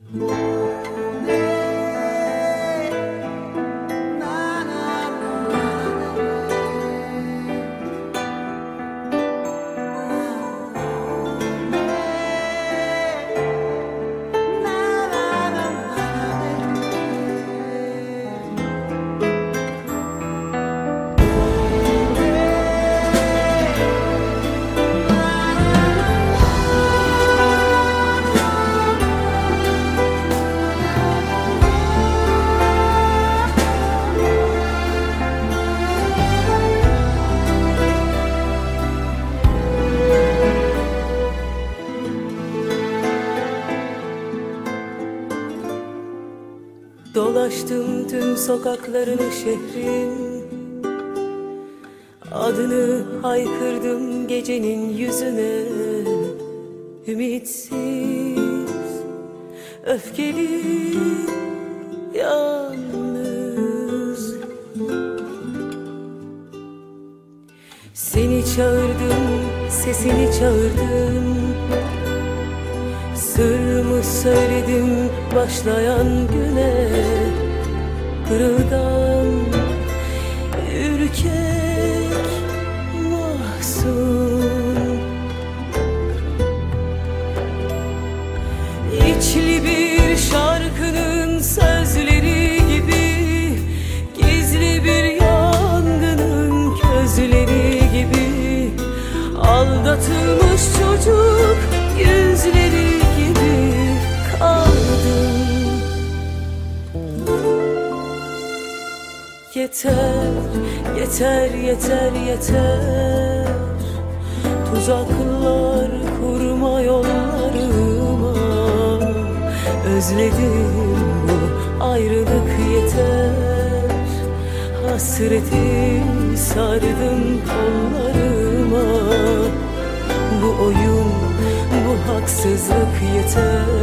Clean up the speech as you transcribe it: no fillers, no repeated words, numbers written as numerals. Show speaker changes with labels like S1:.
S1: Dolaştım tüm sokaklarını şehrin, adını haykırdım gecenin yüzüne. Ümitsiz, öfkeli, yalnız. Seni çağırdım, sesini çağırdım. Sırrımı söyledim başlayan güne. Kırılgan, ürkek, mahzun. İçli bir şarkının sözleri gibi, gizli bir yangının közleri gibi, aldatılmış çocuk yüzleri gibi kaldım. Yeter, yeter, yeter, yeter. Tuzaklar kurma yollarıma. Özledim bu ayrılık yeter. Hasreti sardım kollarıma. Bu oyun, bu haksızlık yeter.